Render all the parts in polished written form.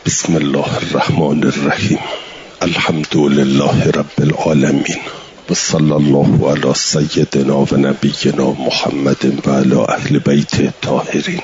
بسم الله الرحمن الرحیم. الحمد لله رب العالمین و صلی الله علی سیدنا و نبینا محمد و علی اهل بیت الطاهرین.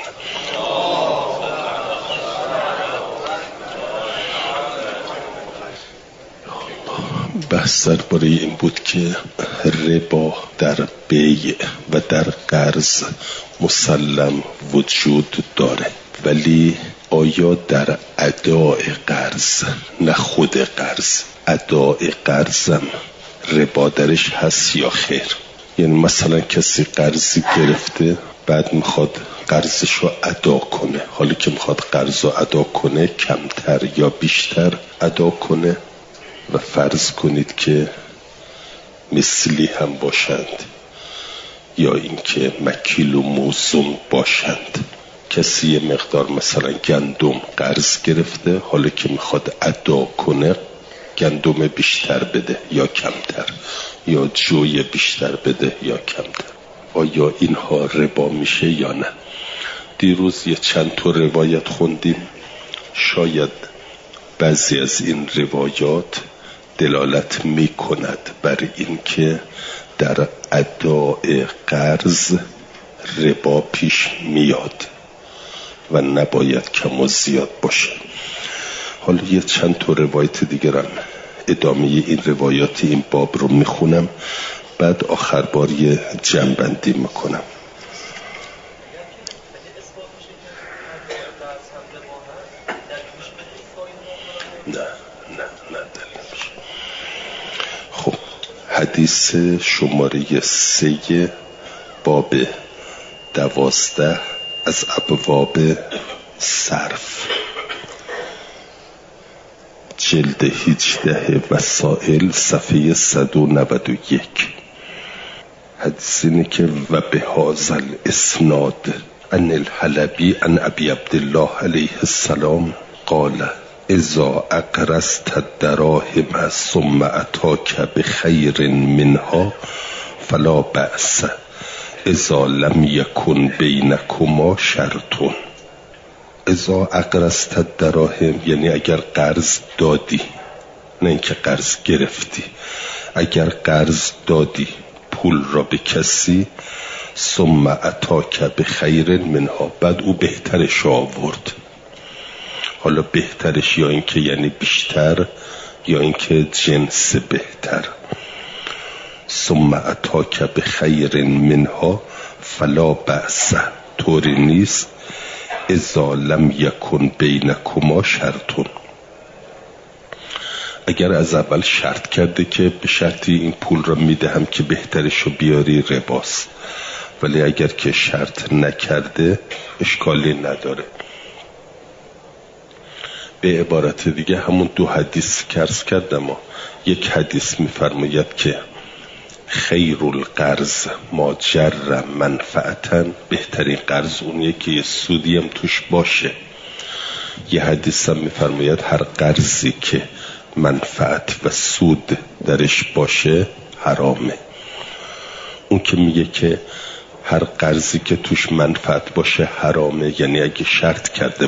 بحث درباره این بود که ربا در بیع و در قرض مسلم وجود داره، ولی آیا در اداء قرض، نه خود قرض، اداء قرضم ربا درش هست یا خیر؟ یعنی مثلا کسی قرضی گرفته، بعد میخواد قرضش رو ادا کنه، حالی که میخواد قرض رو ادا کنه کمتر یا بیشتر ادا کنه و فرض کنید که مثلی هم باشند یا اینکه مکیل و موزون باشند. کسی یه مقدار مثلا گندم قرض گرفته، حالا که میخواد ادا کنه گندم بیشتر بده یا کمتر، یا جوی بیشتر بده یا کمتر. آیا اینها ربا میشه یا نه؟ دیروز یه چند تا روایت خوندیم، شاید بعضی از این روایات دلالت میکند بر این که در اداء قرض ربا پیش میاد و نباید کم و زیاد باشه. حالا یه چند تا روایت دیگرم ادامه این روایات این باب رو میخونم، بعد آخر بار یه جمع‌بندی میکنم. نه خب، حدیث شماره 3 باب 12 از ابواب صرف، جلد 18 وسائل، صفحه 191. حدیث اینه که و به هذا الاسناد عن الحلبی عن ابی عبدالله علیه السلام قال اذا اقرضت الدراهم ثم اتاک بخیر منها فلا بأس اذا لم یکن بینکما شرط. اذا اقرضت الدراهم یعنی اگر قرض دادی، نه اینکه قرض گرفتی. اگر قرض دادی پول را به کسی، ثم اتاک بخیر منها، بعد او بهترش آورد. حالا بهترش یا اینکه یعنی بیشتر یا اینکه جنس بهتر. ثم اتاک بخیر منها فلا بأس، طوری نیست اذا لم یکن بینکما شرط. اگر از اول شرط کرده که به شرطی این پول را میدهم که بهترشو بیاری، رباست. ولی اگر که شرط نکرده اشکالی نداره. به عبارت دیگه همون دو حدیث که عرض کردم، یک حدیث میفرماید که خیر القرض ما جر منفعتا، بهترین قرض اونیه که یه سودی هم توش باشه. یه حدیث هم میفرماید هر قرضی که منفعت و سود درش باشه حرامه. اون که میگه که هر قرضی که توش منفعت باشه حرامه، یعنی اگه شرط کرده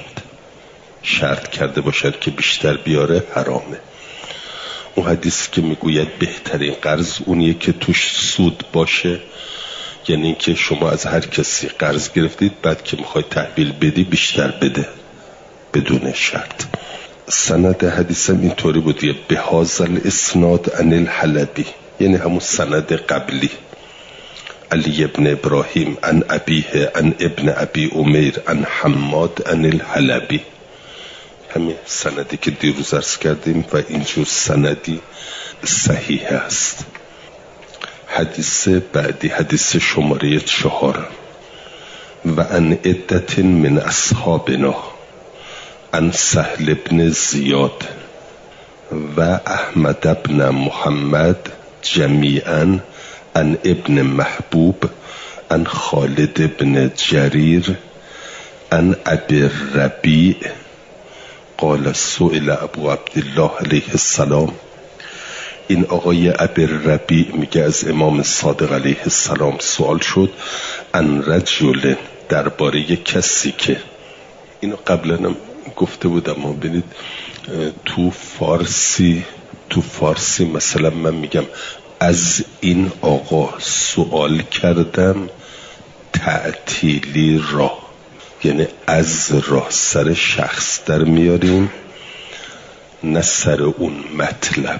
باشند که بیشتر بیاره حرامه. اون حدیث که میگوید بهترین قرض اونیه که توش سود باشه، یعنی که شما از هر کسی قرض گرفتید، بعد که میخوای تحویل بدی بیشتر بده بدون شرط. سند حدیثم اینطوری بودیه به هذا الاسناد عن الحلبی، یعنی همون سند قبلی، علی ابن ابراهیم عن ابیه عن ابن ابی امیر عن حماد عن الحلبی، همین سندی که دیروز عرض کردیم و اینجور سندی صحیح است. حدیث بعدی، حدیث شماره 4 و عن عدت من اصحابنا عن سهل بن زیاد و احمد بن محمد جمیعا عن ابن محبوب عن خالد بن جریر عن ابی الربیع قال سئل ابو عبدالله علیه السلام. این آقای ابی الربیع میگه از امام صادق علیه السلام سوال شد ان رجل، درباره کسی که اینو قبلا گفته بودم ما ببینید تو فارسی مثلا من میگم از این آقا سوال کردم تعطیلی را، یعنی از را سر شخص در میاریم نه سر اون مطلب.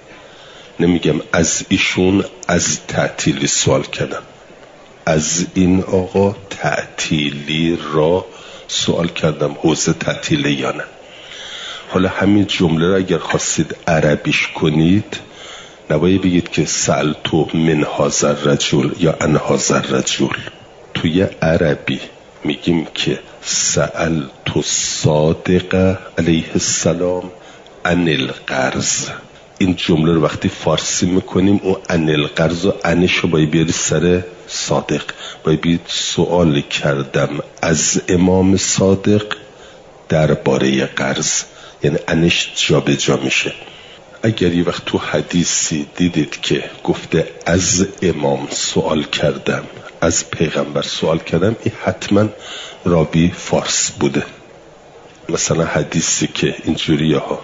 نمیگم از ایشون از تعطیلی سوال کردم، از این آقا تعطیلی را سوال کردم حوزه تعطیله یا نه. حالا همین جمله را اگر خواستید عربیش کنید نباید بگید که سألتو من هذا الرجل یا عن هذا الرجل. توی عربی میگیم که سألتو صادق علیه السلام عن القرض. این جمله رو وقتی فارسی میکنیم او عن القرض و عنش رو باید بیاری سر صادق، باید بیاد سوال کردم از امام صادق درباره قرض، یعنی عنش جا به جا میشه. اگر یه وقت تو حدیثی دیدید که گفته از امام سوال کردم، از پیغمبر سوال کردم، این حتما راوی فارس بوده. مثلا حدیثی که اینجوریه ها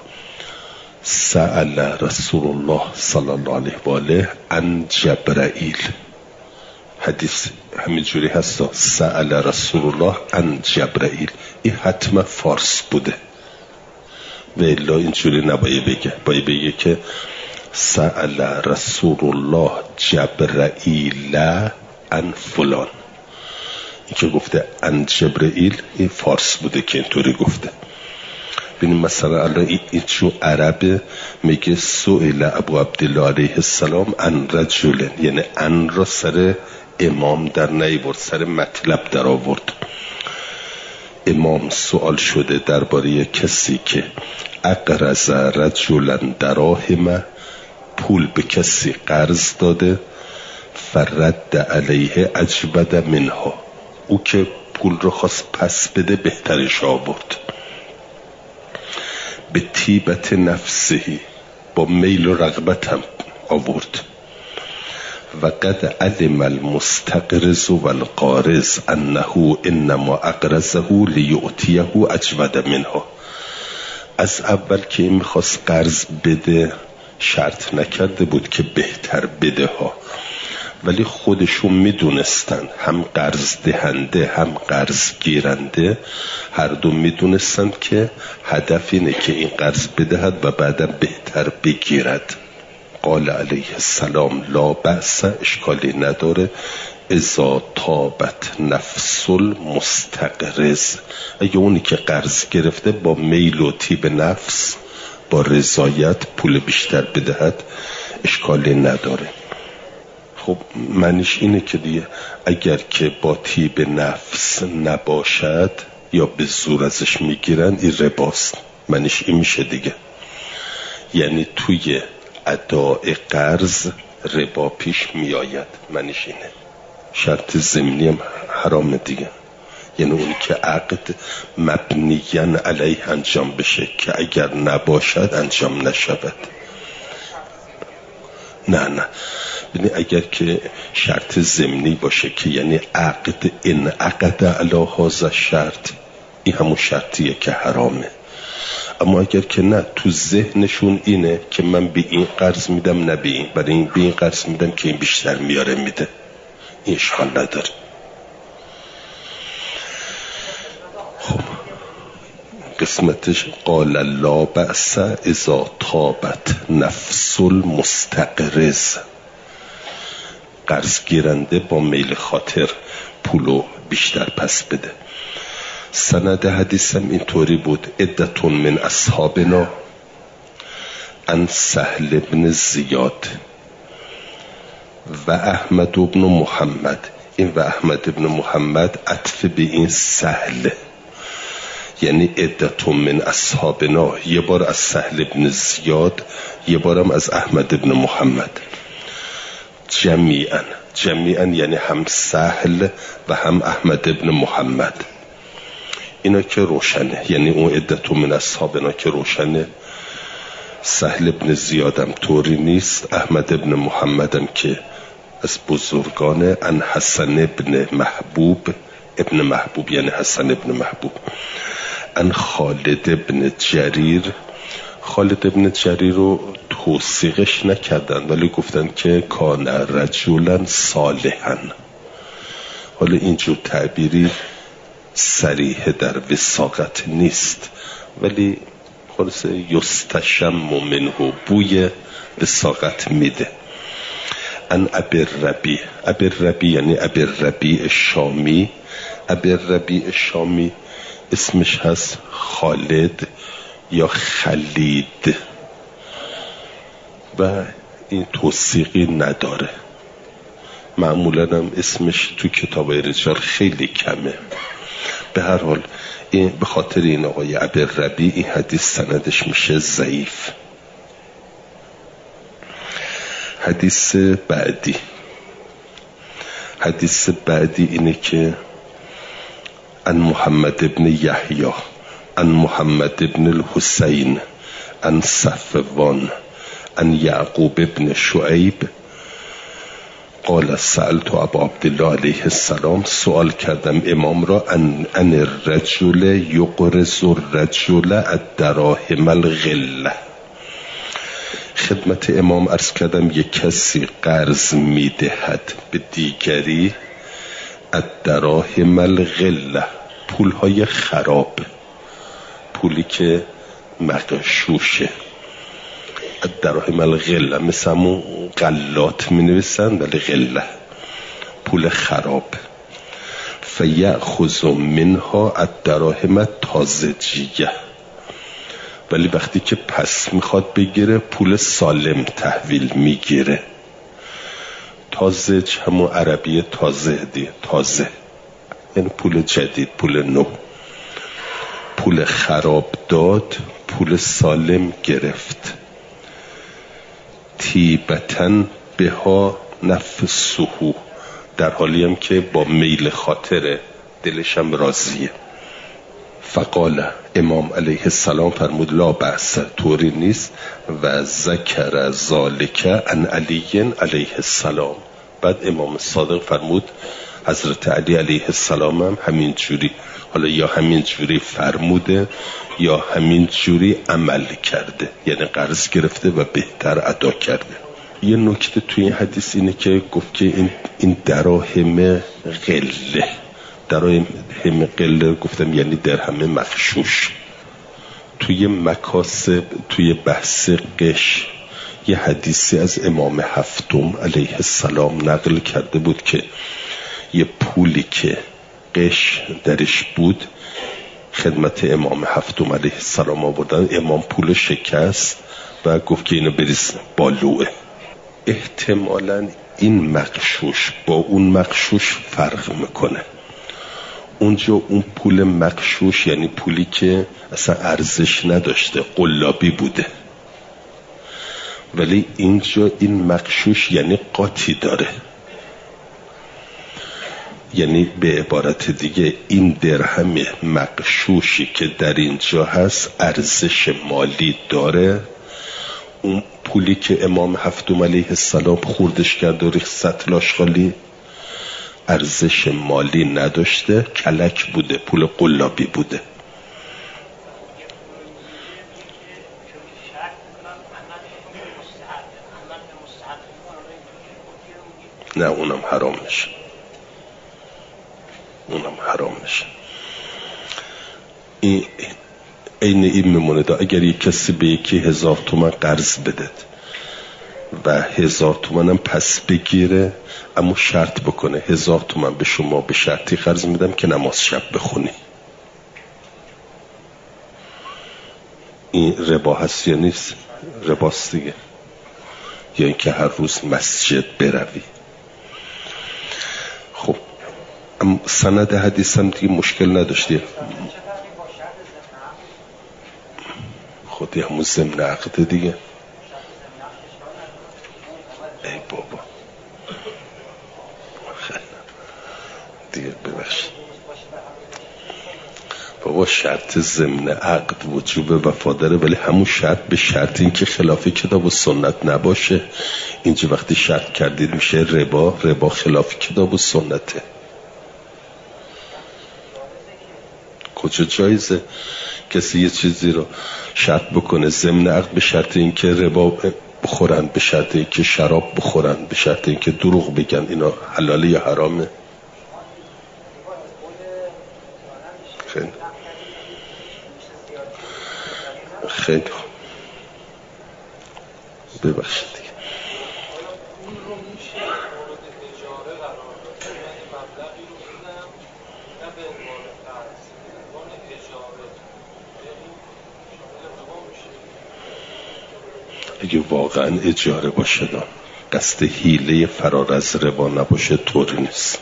سأل رسول الله صلی الله علیه و آله عن جبرائیل، حدیث همینجوری هستا سأل رسول الله عن جبرائیل، این حتما فارس بوده و الا اینجوری نباید بگه، باید بگه که سأل رسول الله جبرائیل عن فلان. این که گفته عن جبرائیل این فارس بوده که اینطوری گفته. ببینیم مثلا الان این چون عربه میگه سئل ابو عبدالله علیه السلام عن رجل، یعنی عن را سر امام در نیورد، سر مطلب در آورد. امام سوال شده درباره کسی که اقرض رجلا دراهم، پول به کسی قرض داده، فرد علیه اجود منها، او که پول رو خواست پس بده بهترش آورد، به طیبت نفسهی، با میل و رغبت هم آورد. و قد علم المستقرض والقارض انه انما اقرضه لیؤتیه اجود منها. از اول که این میخواست قرض بده شرط نکرده بود که بهتر بده ها، ولی خودشون میدونستن، هم قرض دهنده هم قرض گیرنده هر دو میدونستن که هدف اینه که این قرض بدهد و بعدا بهتر بگیرد. قال علیه السلام لا بأس، اشکالی نداره، اذا طابت نفس المستقرض، اگه اونی که قرض گرفته با میل و طیب نفس با رضایت پول بیشتر بدهد اشکالی نداره. خب معنیش اینه که دیگه اگر که با طیب نفس نباشد یا به زور ازش میگیرن این رباست، معنیش این میشه دیگه، یعنی توی اداء قرض ربا پیش میآید، معنیش اینه. شرط ضمنی هم حرام دیگه، یعنی اونی که عقد مبنیاً علیه انجام بشه که اگر نباشد انجام نشود. نه ببین اگر که شرط ضمنی باشه که یعنی عقد ان عقد علی هذا شرط، این همون شرطیه که حرامه. اما اگر که نه تو ذهنشون اینه که من به این قرض میدم نه به این، برای این به این قرض میدم که این بیشتر میاره میده، این اشکال نداره. خب قسمتش قال لا بأس اذا طابت نفس المستقرض، قرض گیرنده با میل خاطر پولو بیشتر پس بده. سند حدیثم اینطوری بود عدتون من اصحابنا عن سهل بن زیاد و احمد بن محمد. این و احمد بن محمد عطف به این سهل، یعنی عدتون من اصحابنا، یه بار از سهل بن زیاد یه بارم از احمد بن محمد. جمیعاً یعنی هم سهل و هم احمد بن محمد. اینا که روشنه، یعنی اون عدتون من اصحابنا که روشنه. سهل بن زیادم طوری نیست، احمد بن محمدم که از بزرگان ان حسن ابن محبوب، ابن محبوب یعنی حسن ابن محبوب، ان خالد ابن جریر. خالد ابن جریر رو توثیقش نکردن ولی گفتن که کان رجلا صالحا. حالا اینجور تعبیری صریح در وثاقت نیست ولی خلاصه یستشم منه، بوی وثاقت میده. ان ابی ربیع. ابی ربیع یعنی ابی ربیع شامی. ابی ربیع شامی اسمش هست خالد یا خلید و این توثیقی نداره. معمولا هم اسمش تو کتابای رجال خیلی کمه. به هر حال این به خاطر این آقای ابی ربیع این حدیث سندش میشه ضعیف. حدیث بعدی اینه که ان محمد ابن یحیی ان محمد ابن الحسین ان صفوان ان یعقوب ابن شعیب قال سألت ابا عبدالله علیه السلام، سوال کردم امام را ان الرجل یقرض الرجل الدراهم الغله. خدمت امام عرض کردم یک کسی قرض میدهد به دیگری الدراهم الغله، پولهای خراب، پولی که مغشوشه. الدراهم الغله مثل همون غلات می نویسن ولی غله پول خراب. فیأخذ منها الدراهم تازجیه، ولی وقتی که پس میخواد بگیره پول سالم تحویل میگیره. تازج همون عربی تازه دیه، تازه یعنی پول جدید، پول نو. پول خراب داد، پول سالم گرفت. تیبتن بها نفسه، در حالی هم که با میل خاطر دلش هم راضیه. فقال امام علیه السلام فرمود لا بأس، طوری نیست. و ذکر ذالک عن علی علیه السلام. بعد امام صادق فرمود حضرت علی علیه السلام هم همین جوری، حالا یا همین جوری فرموده یا همین جوری عمل کرده، یعنی قرض گرفته و بهتر ادا کرده. یه نکته توی این حدیث اینه که گفت که این دراهم غله، دراهم غله گفتم یعنی درهم مغشوش. توی مکاسب، توی بحث قش، یه حدیثی از امام هفتم علیه السلام نقل کرده بود که یه پولی که قش درش بود خدمت امام هفتم علیه السلام آوردن. امام پول شکست و گفت که اینو بریز بالوه. احتمالاً این مغشوش با اون مغشوش فرق میکنه. اونجا اون پول مغشوش یعنی پولی که اصلا ارزش نداشته، قلابی بوده، ولی اینجا این مغشوش یعنی قاطی داره. یعنی به عبارت دیگه این درهم مغشوشی که در اینجا هست ارزش مالی داره. اون پولی که امام هفتم علیه السلام خوردش کرد و ریخت سطل آشغالی ارزش مالی نداشته، کلک بوده، پول قلابی بوده. نه اونم حرام میشه، اونم حرام میشه. این میمونه دا اگر یک کسی به یکی 1000 تومان قرض بده و 1000 تومان هم پس بگیره، اما شرط بکنه 1000 تومان به شما به شرطی قرض میدم که نماز شب بخونی. این ربا هست یا نیست؟ رباست دیگه. یا اینکه هر روز مسجد بروی. خب سند حدیث هم دیگه مشکل نداشتی. خودی همون ضمن عقد دیگه. ای بابا دیگه ببخشید بابا، شرط ضمن عقد وجوب وفا داره، ولی همون شرط به شرط این که خلاف کتاب و سنت نباشه. اینجا وقتی شرط کردید میشه ربا. ربا خلاف کتاب و سنته. کجا جایزه کسی یه چیزی رو شرط بکنه ضمن عقد به شرط اینکه ربا بخورن، به شرط اینکه شراب بخورن، به شرط اینکه دروغ بگن، اینا حلاله یا حرامه؟ خیلی خیلی ببخشید دیگه. اگه واقعا اجاره باشه قصد حیله فرار از ربا نباشه طوری نیست.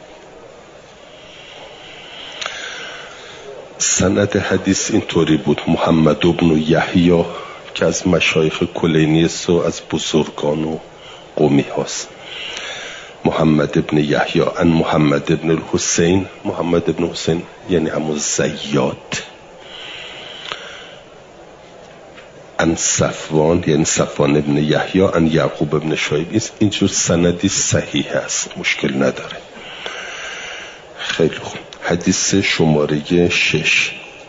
سند حدیث اینطوری بود: محمد بن یحیی که از مشایخ کلینی است و از بزرگان و قومی هاست. محمد بن یحیی ان محمد بن الحسین، محمد بن حسین یعنی همون زیاد، ان صفوان یعنی صفوان ابن یحیی ان یعقوب ابن شایب. اینجور سندی صحیح است، مشکل نداره. خیلی خوب. حدیث شماره 6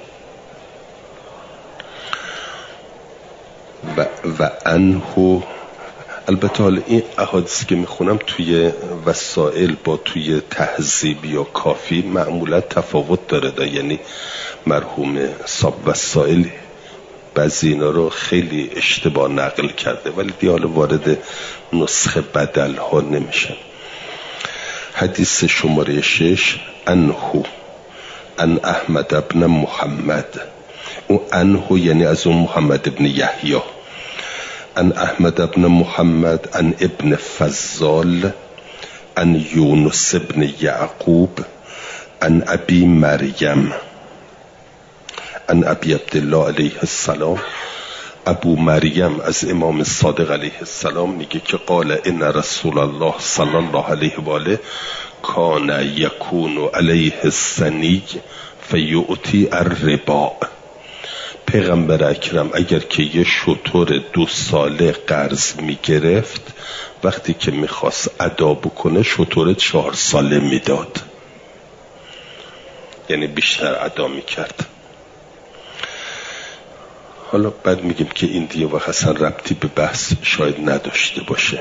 و انهو. البته حالا این احادیث که میخونم توی وسائل با توی تهذیب یا کافی معمولا تفاوت داره یعنی مرحوم صاحب وسائل بعضی اینا رو خیلی اشتباه نقل کرده، ولی دیگه حالا وارد نسخه بدل ها نمیشن. حدیث شماره 6 انهو ان احمد ابن محمد. اون انهو یعنی از اون محمد ابن یحیی. ان احمد ابن محمد ان ابن فضال ان یونس ابن یعقوب ان ابی مریم ان ابی عبدالله علیه السلام. ابو مریم از امام صادق علیه السلام میگه که قال ان رسول الله صلی الله علیه و آله کان یکون علیه السنی فیؤتی الربا. پیغمبر اکرم اگر که یه شتر 2 ساله قرض میگرفت، وقتی که میخواست ادا بکنه شتر 4 ساله میداد، یعنی بیشتر ادا میکرد. حالا بعد میگیم که این دیگه و حسن ربطی به بحث شاید نداشته باشه.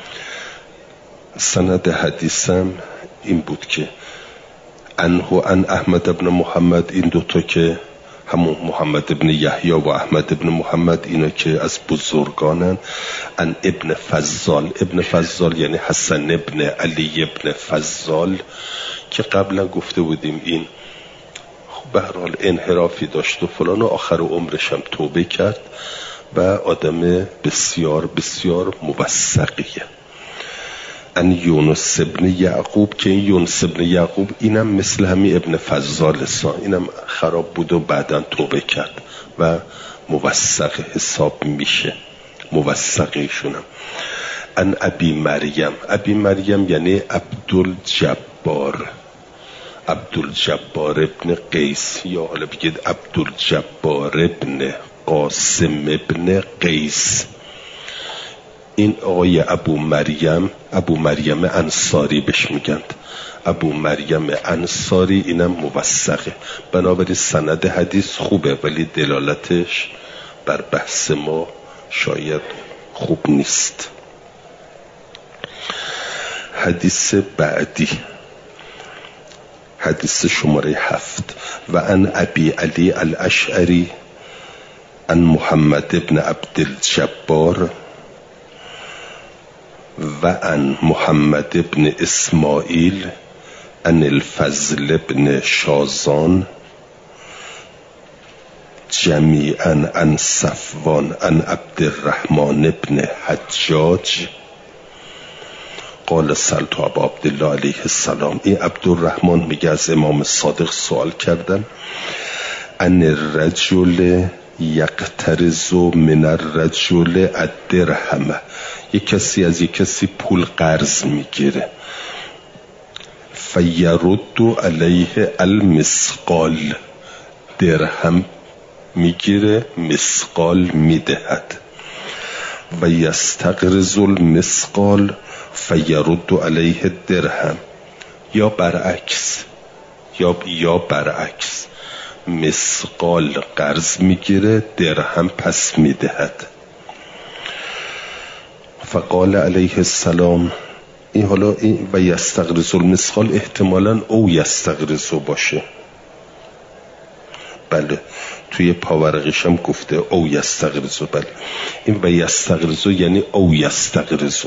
سند حدیثم این بود که انهو ان احمد ابن محمد، این دوتا که همون محمد ابن یحیی و احمد ابن محمد اینا که از بزرگانن. ان ابن فضال، ابن فضال یعنی حسن ابن علی ابن فضال که قبلا گفته بودیم این به هر حال انحرافی داشت و فلان و آخر عمرش هم توبه کرد و آدم بسیار بسیار موثقیه. ان یونس ابن یعقوب که این یونس ابن یعقوب اینم مثل همین ابن فضال اینم خراب بود و بعداً توبه کرد و موثق حساب میشه، موثقیشونم. ان ابی مریم، ابی مریم یعنی عبدالجبار، عبدالجبار ابن قیس، یا حالا بگید عبدالجبار ابن قاسم ابن قیس. این آقای ابو مریم انصاری بهش میگند، ابو مریم انصاری، اینم موثقه. بنابراین سند حدیث خوبه ولی دلالتش بر بحث ما شاید خوب نیست. حدیث بعدی حدیث شماره 7 و ان ابی علی الاشعری ان محمد ابن عبدالجبار و ان محمد ابن اسماعیل ان الفضل ابن شازان جمیعا ان صفوان ان عبدالرحمن ابن حجاج قال سألت ابا عبدالله علیه السلام. این عبدالرحمن میگه از امام صادق سوال کردم ان الرجل یقترض من الرجل الدرهم، یک کسی از یک کسی پول قرض میگیره، فیرد علیه المثقال، درهم میگیره مثقال میدهد، و یستقرض المثقال فیرد علیه درهم، یا برعکس مسقال قرض میگیره درهم پس میدهد. فقال علیه السلام، این حالا این و یستقرض المسقال احتمالاً او یستقرض باشه. بله توی پاورقیش هم گفته او یستقرض. بله این و یستقرض یعنی او یستقرض.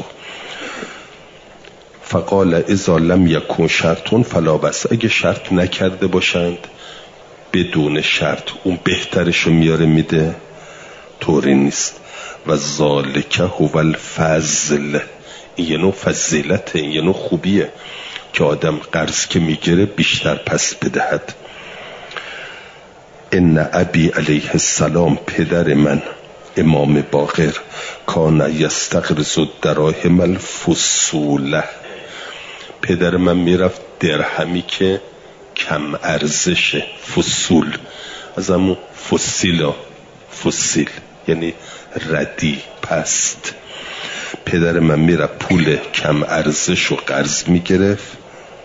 فقال اذا لم یکن شرطون فلا بس، اگه شرط نکرده باشند بدون شرط اون بهترشو میاره میده، طوری نیست. و ذالک هو الفضل، این یه نوع فضیلته، این یه نوع خوبیه که آدم قرض که میگیره بیشتر پس بدهد. ان ابی علیه السلام، پدر من امام باقر، کان یستقرض الدراهم الفصوله، پدر من میرفت درهمی که کم ارزشه، فصول از همون فسیلا، فسیل یعنی ردی پست، پدر من میره پول کم ارزش و قرض میگرفت.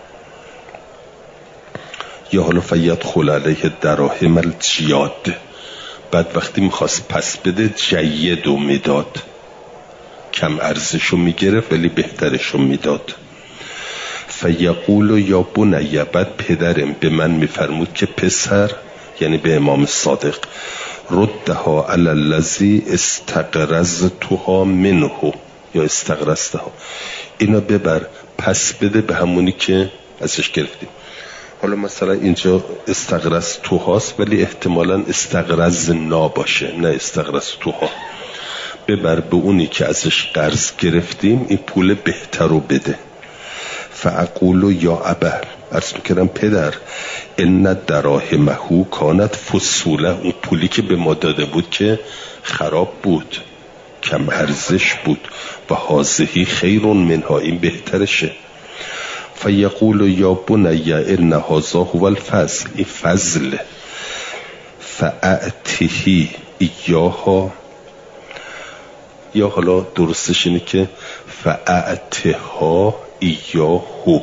یا حالا فیدخل علیه دراهم الجیاد، بعد وقتی میخواست پس بده جیدو میداد، کم ارزشو میگرفت ولی بهترشو میداد. فیقول یا بنیه، بعد پدرم به من میفرمود که پسر، یعنی به امام صادق، ردها علی الذی استقرضتها منه یا استقرضتها، اینا ببر پس بده به همونی که ازش گرفتیم. حالا مثلا اینجا استقرضتها هست ولی احتمالاً استقرضنا باشه، نه استقرضتها. ببر به اونی که ازش قرض گرفتیم این پول بهتر رو بده. فاقول یا ابا، عرض میکردم پدر، ان دراهمه کانت فصوله، اون پولی که به ما داده بود که خراب بود، کم ارزش بود، و هازهی خیر منها، این بهترشه. فیقول یا بنی ان هذا هو الفضل، این فضل. فاعتهی ایاها، یا حالا درستش اینه که فاعتها ایاهو،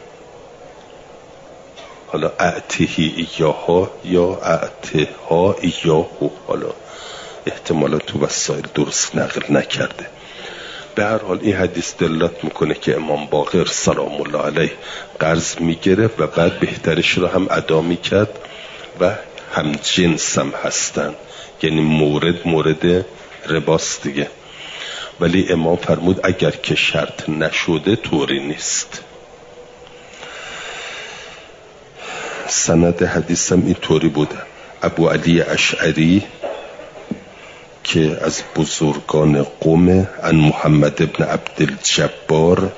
حالا اعتهی ایاها یا اعتها ایاهو، حالا احتمالا تو وسایل درست نقل نکرده. به هر حال این حدیث دلالت میکنه که امام باقر سلام الله علیه قرض میگرفت و بعد بهترش رو هم ادا میکرد و هم جنس هم هستن، یعنی مورد رباست دیگه. ولی امام فرمود اگر که شرط نشده طوری نیست. سند حدیثم این طوری بوده. ابو علی اشعری که از بزرگان قوم، عن محمد ابن عبدالجبار،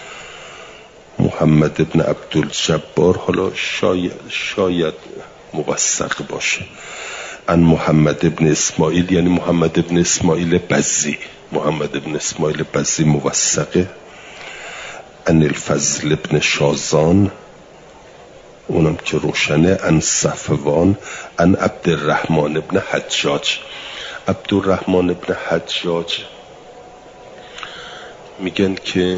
محمد ابن عبدالجبار حالا شاید موثق باشه، عن محمد ابن اسماعیل، یعنی محمد ابن اسماعیل بزی، محمد ابن اسماعیل بزی موثقه. عن الفضل ابن شازان، اونم که روشنه. عن صفوان، عن عبدالرحمن ابن حجاج. عبدالرحمن ابن حجاج میگن که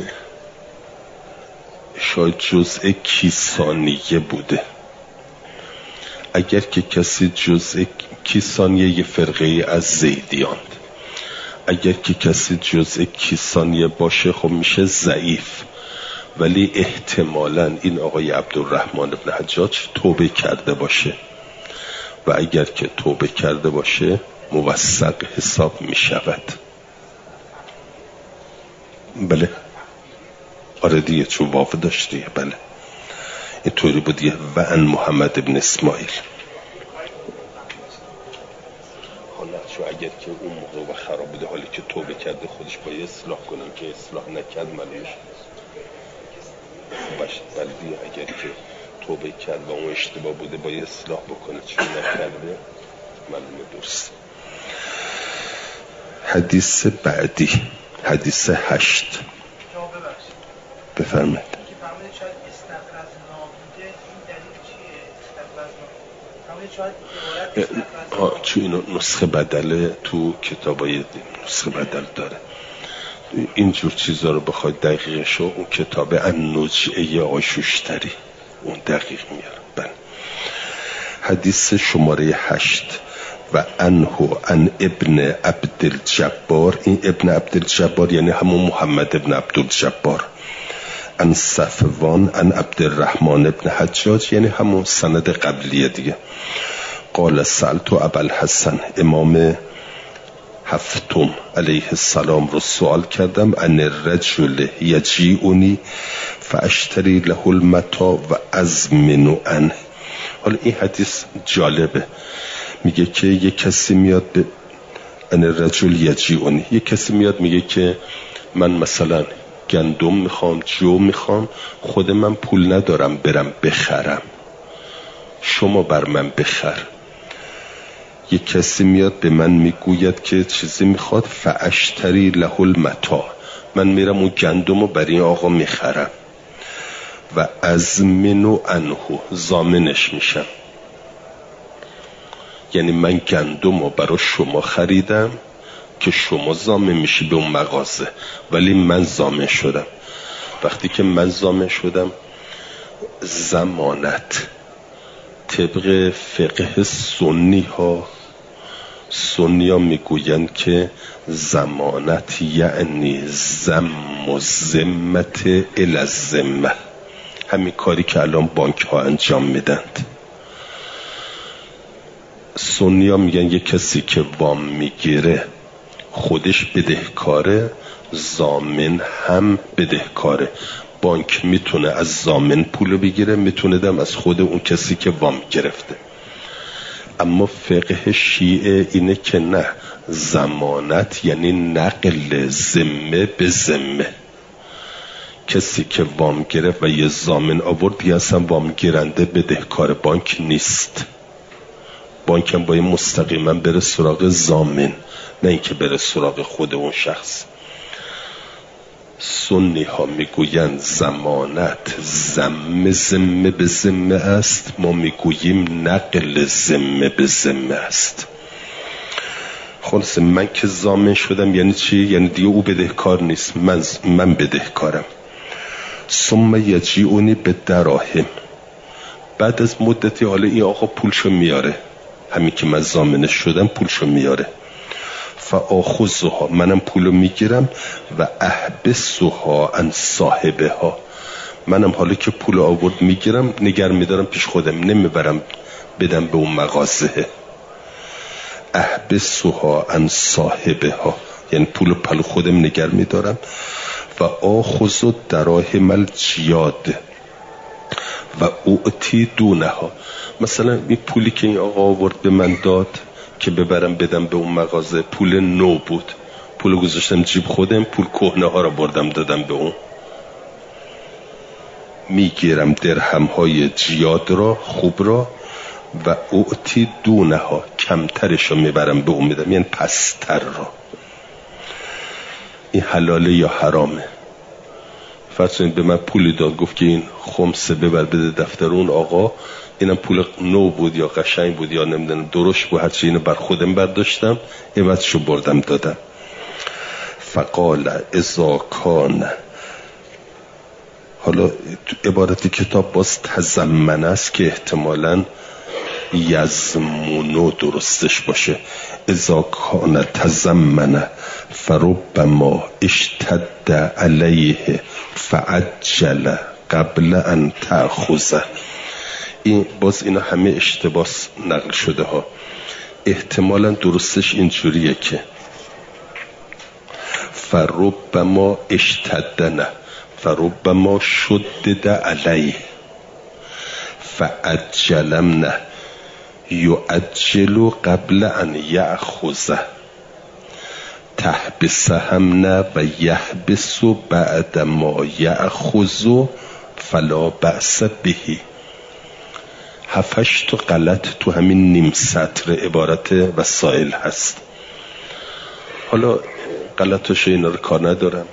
شاید جزء کیسانیه بوده. اگر که کسی جزء کیسانیه، یه فرقه از زیدیان، اگر که کسی جزء کیسانیه باشه خب میشه ضعیف. ولی احتمالاً این آقای عبدالرحمن ابن حجاج توبه کرده باشه و اگر که توبه کرده باشه موثق حساب می شود. بله آره دیگه، چون واو داشتی. بله اینطوری بود دیگه. و ان محمد ابن اسماعیل، حالا چون اگر که اون موقع خراب بوده، حالی که توبه کرده خودش باید اصلاح کنه، که اصلاح نکرد ملوش باشه. بله دیگه اگر که توبه کرد و اون اشتباه بوده باید اصلاح بکنه، چون نکرده معلومه درست. حدیث بعدی، حدیث 8. بفرمایید. چون اینو نسخه بدل تو کتابای نسخه بدل داره، اینجور چیزا رو بخواید دقیقشو اون کتاب النجعه آقای شوشتری اون دقیق میاره. بله. حدیث شماره 8 و انهو ان ابن عبدالجبار، این ابن عبدالجبار یعنی همون محمد ابن عبدالجبار، ان صفوان ان عبدالرحمن ابن حجاج یعنی همون سند قبلیه دیگه. قال سألت ابوالحسن امام هفتم علیه السلام رو سوال کردم ان الرجل یجیئونی فاشتری له المتاع و ازمن عنه. حالا این حدیث جالبه، میگه که یک کسی میاد به ان الرجل یجیئونی، یک کسی میاد میگه که من مثلا گندم میخوام، جو میخوام، خود من پول ندارم برم بخرم، شما بر من بخر. یک کسی میاد به من میگوید که چیزی میخواد فاشتری له المتاع، من میرم اون گندم رو برای این آقا میخرم و ازمن عنه، ضامنش میشم. یعنی من گندم رو برای شما خریدم که شما ضامن میشی به اون مغازه، ولی من ضامن شدم. وقتی که من ضامن شدم، ضمانت طبق فقه سنی ها میگویند که ضمانت یعنی ضم و ذمت الی الذمه، همین کاری که الان بانک ها انجام میدند. سنی ها میگن یک کسی که وام میگیره خودش بدهکاره، ضامن هم بدهکاره. بانک میتونه از ضامن پول بگیره، میتونه دم از خود اون کسی که وام گرفته. اما فقه شیعه اینه که نه، ضمانت یعنی نقل ذمه به ذمه. کسی که وام گرفت و یه ضامن آورد دیگه اصلا وام گیرنده بدهکار بانک نیست. بانک هم باید مستقیما بره سراغ ضامن، نه اینکه بره سراغ خود اون شخص. سنی ها میگویند ضمانت ضم ذمه به ذمه است، ما میگوییم نقل ذمه به ذمه است. خلاص من که ضامن شدم یعنی چی؟ یعنی دیگه او بدهکار نیست، من بدهکارم. ثم یجیئونی به دراهم، بعد از مدتی حالا این آقا پولشو میاره، همین که من ضامنش شدم پولشو میاره. فآخذها، منم پولو میگیرم و احبسها عن صاحبها، منم حالا که پول آورد میگیرم نگر میدارم پیش خودم، نمیبرم بدم به اون مغازه. احبسها عن صاحبها یعنی پولو پلو خودم نگر میدارم. و آخذ دراهم الجیاد و اعطی دونها، مثلا این پولی که این آقا آورد به من داد که ببرم بدم به اون مغازه پول نو بود، پول گذاشتم جیب خودم، پول کهنه ها را بردم دادم به اون. میگیرم درهم های جیاد را، خوب را، و اعطی دونه ها، کمترش رو میبرم به اون میدم، یعنی پستر را. این حلاله یا حرامه؟ فرض کنید به من پولی داد، گفت که این خمسه ببر بده دفتر اون آقا، اینم پول نو بود یا قشنگ بود یا نمیدونم درشت بود، هرچی اینو بر خودم برداشتم عوضشو بردم دادم. فقال اذا کان، حالا عبارت کتاب باز تضمن است که احتمالاً یزمونو درستش باشه. اذا کان تضمن فربما اشتد علیه فعجل قبل ان تأخذه. این باز اینا همه اشتباه نقل شده ها. احتمالاً درستش اینجوریه که فربما اشتدنا، فربما شدد علیه، فعجلمنا یعجل قبل ان یأخذه، تحبسهمنا و یحبس بعد ما یأخذ فلا بأس بهی. 7-8 غلط تو همین نیم سطر عبارت وسائل هست. حالا غلطش اینا رو کار ندارم،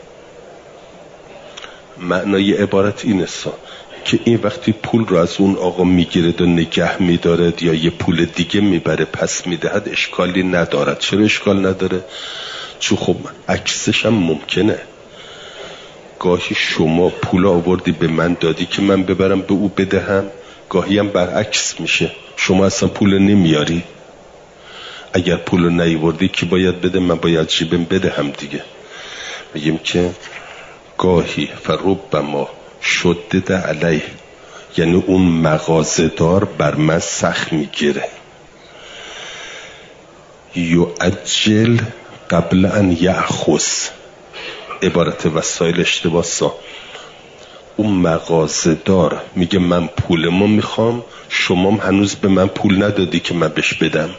معنای عبارت این است که این وقتی پول رو از اون آقا میگیرد و نگه میدارد یا یه پول دیگه میبره پس میدهد اشکالی ندارد. چرا اشکال نداره؟ چون خب عکسش هم ممکنه، گاهی شما پول آوردی به من دادی که من ببرم به او بدهم، گاهی هم برعکس میشه، شما اصلا پول نمیاری، اگر پول نیاوردی کی باید بده؟ من باید جیبم بده هم دیگه. میگیم که گاهی فربما شدد علیه، یعنی اون مغازه‌دار بر من سخت میگیره، یعجل قبل ان یأخذ، عبارت وسایل اشتباه سا. اون مغازه‌دار میگه من پولمو میخوام، شما هنوز به من پول ندادی که من بهش بدم.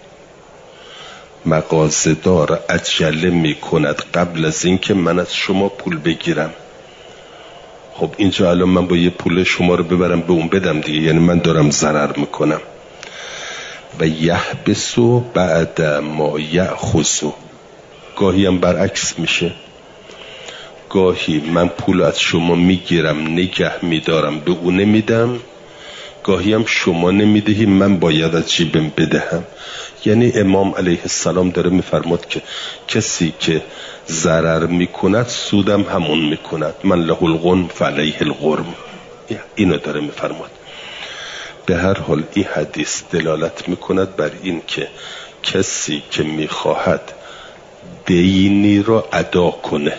مغازه‌دار عجله میکند قبل از این که من از شما پول بگیرم. خب اینجا الان من با یه پول شما رو ببرم به اون بدم دیگه، یعنی من دارم ضرر میکنم. و یحبسو بعد ما یأخذو، گاهی هم برعکس میشه، گاهی من پول از شما میگیرم نگه میدارم به اون نمیدم، گاهی هم شما نمیدهی من باید از جیبم بدهم. یعنی امام علیه السلام داره میفرماد که کسی که ضرر میکند سودم همون میکند، من له الغنم فعلیه الغرم، اینو داره میفرماد. به هر حال این حدیث دلالت میکند بر این که کسی که میخواهد دینی رو ادا کنه،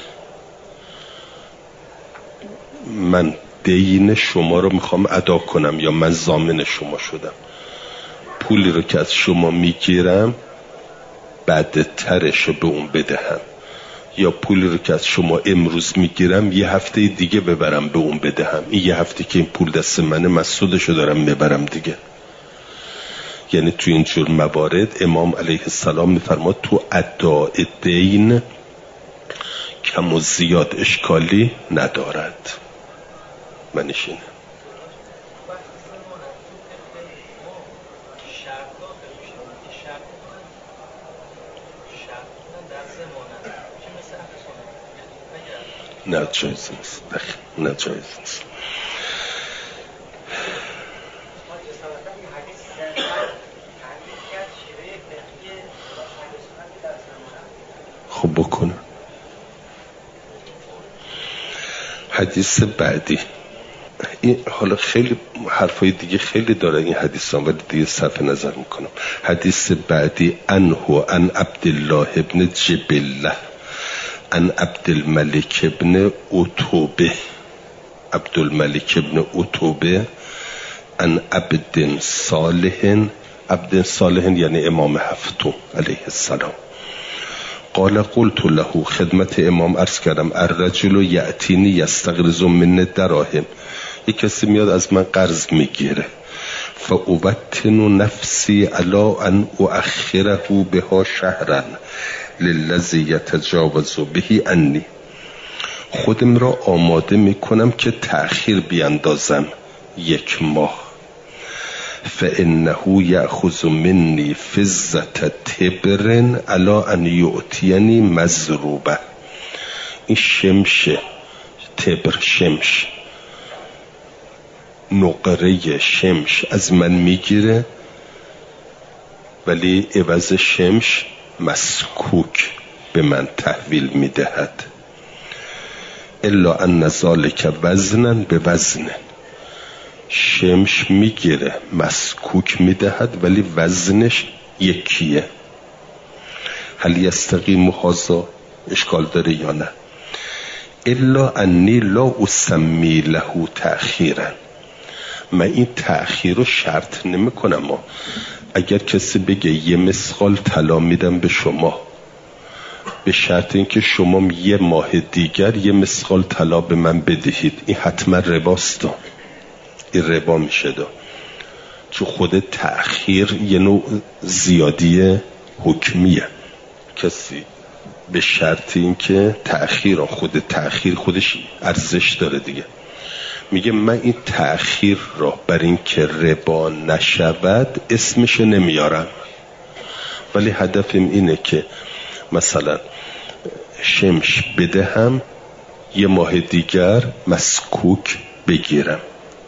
من دین شما رو میخوام ادا کنم یا من ضامن شما شدم، پولی رو که از شما میگیرم بعدترش رو به اون بدهم، یا پولی رو که از شما امروز میگیرم یه هفته دیگه ببرم به اون بدهم، این یه هفته که این پول دست منه مسعودشو دارم میبرم دیگه. یعنی تو این جور موارد امام علیه السلام میفرماد تو اداء دین کم و زیاد اشکالی ندارد. منش اینه. نه جایز نیست، نه جایز نیست. خب بکنه. حدیث بعدی این حالا خیلی حرفای دیگه خیلی داره این حدیث ها، ولی دیگه صرف نظر میکنم. حدیث بعدی انهو ان عبدالله ابن جبله ان عبدالملک ابن عتوبه، عبدالملک ابن عتوبه ان عبد صالح، عبد صالح یعنی امام هفتم علیه السلام، قال قلت له، خدمت امام عرض کردم، الرجل یأتینی یستقرض من دراهم، یک کسی میاد از من قرض میگیره، فاوطن نفسی علی ان اؤخره بها شهرا للذی یتجاوز به عنی، خودم را آماده میکنم که تأخیر بیندازم 1 ماه، فانه یأخذ منی فضة تبر علی ان یعطینی مضروبه، این شمش تبر، شمش نقره شمش از من میگیره، ولی عوض شمش مسکوک به من تحویل میدهد، الا ان ذلک وزنا به وزن، شمش میگیره مسکوک میدهد ولی وزنش یکیه. هل یستقیم هذا، اشکال داره یا نه؟ الا انی لا اسمی له تأخیرا، من این تأخیر رو شرط نمی کنم. اگر کسی بگه 1 مثقال طلا میدم به شما، به شرط اینکه شما 1 ماه دیگر 1 مثقال طلا به من بدهید، این حتما رباست، این ربا میشه دا، چون خود تأخیر یه نوع زیادی حکمیه. کسی به شرط اینکه تأخیر، خود تأخیر خودش ارزش داره دیگه، میگه من این تأخیر را بر این که ربا نشود اسمش نمیارم، ولی هدفم اینه که مثلا شمش بدهم 1 ماه دیگر مسکوک بگیرم.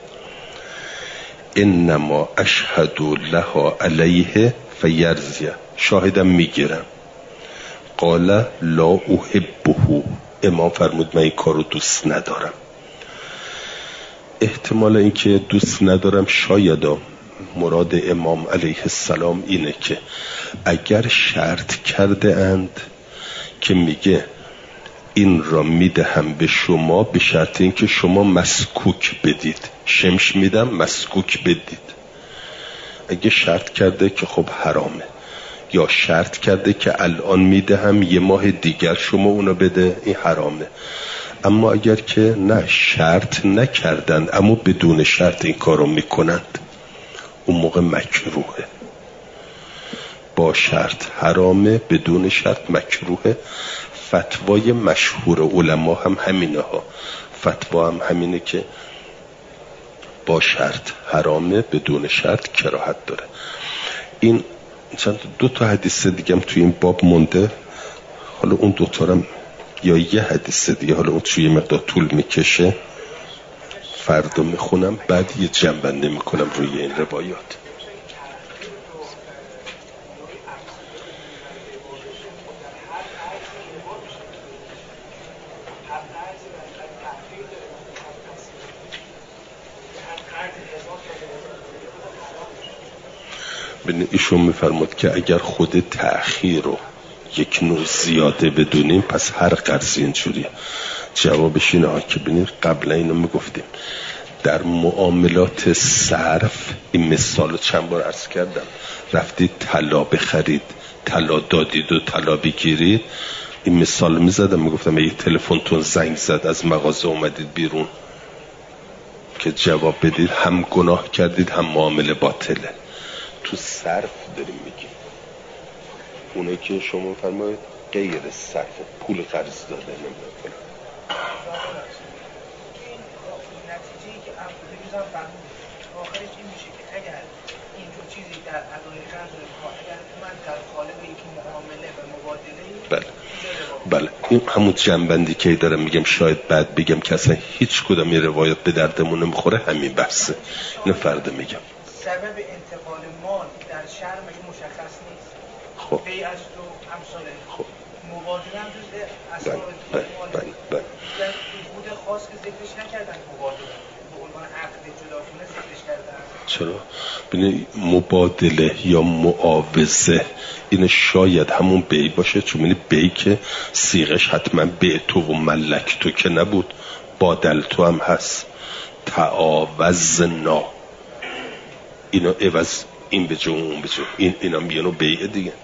انما اشهد لها علیه فیرزیه، شاهدم میگیرم. قال لا احبه، امام فرمود من این کارو دوست ندارم. احتمال اینکه دوست ندارم شاید مراد امام علیه السلام اینه که اگر شرط کرده اند که میگه این را میدهم به شما به شرط اینکه شما مسکوک بدید، شمش میدم مسکوک بدید. اگه شرط کرده که خب حرامه، یا شرط کرده که الان میدهم یه ماه دیگر شما اونو بده، این حرامه. اما اگر که نه شرط نکردن اما بدون شرط این کارو میکنند، اون موقع مکروهه. با شرط حرامه، بدون شرط مکروهه. فتوای مشهور علما هم همینه ها، فتوا هم همینه که با شرط حرامه، بدون شرط کراهت داره. این چند دو تا حدیث دیگه هم توی این باب مونده، حالا اون دو تا هم یا یه حدیث دیگه، حالا اون توی مقدار طول میکشه، فردا میخونم، بعد یه جنبنده میکنم روی این روایات. ایشون میفرماد که اگر خود تأخیر رو یک نوع زیاده بدونیم پس هر قرضی اینجوریه. جوابش اینه که ببینید قبلا اینو میگفتیم در معاملات صرف، این مثال چند بار عرض کردم، رفتید طلا بخرید، طلا دادید و طلا بگیرید، این مثال میزدم میگفتم یه تلفنتون زنگ زد از مغازه اومدید بیرون که جواب بدید، هم گناه کردید هم معامله باطله. تو صرف داریم میگیم، اونه که شما فرمایید غیر صرف، پول قرض داده نمیدونم. نتیجه‌ای که افرادی آخرش این میشه که اگر اینجور چیزی در ادای قرض اگر من در قالب یک معامله و مبادله، بله این همون جنبندی که دارم میگم، شاید بعد بگم که اصلا هیچ کدام این روایات به دردمون نمیخوره، همین بحثه. اینو فردا میگم. سبب انتقال مال در شهر مشخص نیست. خب بی از تو همساله. خب مبادله هم جزء اسباب انتقال مال. بله. در بود خاص که ذکرش نکردن مبادله. به عنوان عقد جداگانه ذکرش کردن. چرا؟ ببین مبادله یا معاوضه این شاید همون بی باشه، چون یعنی بی که صیغش حتما به تو و ملک تو که نبود، بادل تو هم هست، تعاوضنا، اینا عوض این به جو اون به جو، اینا میانو بیعه دیگه.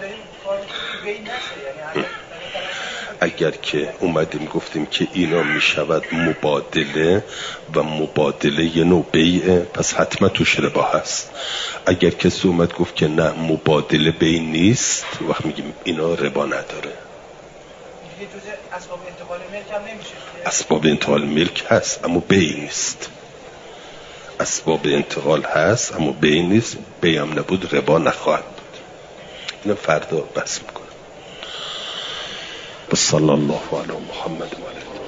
اگر که اومدیم گفتیم که اینا میشود مبادله و مبادله یه نوع بیعه، پس حتما توش ربا هست. اگر کسی اومد گفت که نه مبادله بیع نیست، وقت میگیم اینا ربا نداره. اسباب انتقال ملک هم نمیشه. اسباب انتقال ملک هست اما بیع نیست. اسباب انتقال هست اما بیع نیست، بیع هم نبود ربا نخواهد بود. اینو فردا بحث میکنم. صلی الله علی محمد و علیه